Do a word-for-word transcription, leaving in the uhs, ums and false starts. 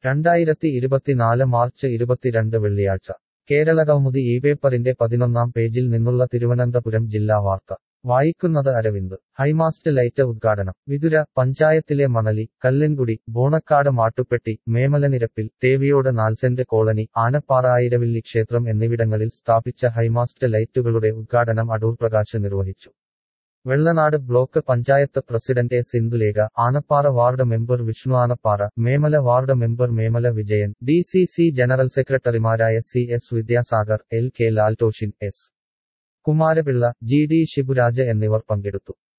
രണ്ടായിരത്തി ഇരുപത്തിനാല് മാർച്ച് ഇരുപത്തിരണ്ട് വെള്ളിയാഴ്ച കേരളകൗമുദി ഈ പേപ്പറിന്റെ പതിനൊന്നാം പേജിൽ നിന്നുള്ള തിരുവനന്തപുരം ജില്ലാ വാർത്ത വായിക്കുന്നത് അരവിന്ദ് ഹൈമാസ്റ്റ് ലൈറ്റ് ഉദ്ഘാടനം വിതുര പഞ്ചായത്തിലെ മണലി കല്ലൻകുടി ബോണക്കാട് മാട്ടുപ്പെട്ടി മേമലനിരപ്പിൽ തേവിയോട് നാൽസെന്റ് കോളനി ആനപ്പാറ ആയിരവില്ലി ക്ഷേത്രം എന്നിവിടങ്ങളിൽ സ്ഥാപിച്ച ഹൈമാസ്റ്റ് ലൈറ്റുകളുടെ ഉദ്ഘാടനം അടൂർ പ്രകാശ് നിർവഹിച്ചു. Vellanad block panchayat president A Sindhulekha, Anappara ward member Vishnu Anappara, Memala ward member Memala Vijayan, D C C general സെക്രട്ടറിമാരായ C S Vidyasagar, L K Laltoshin, S Kumarapillai, G D Shiburaj എന്നിവർ പങ്കെടുത്തു.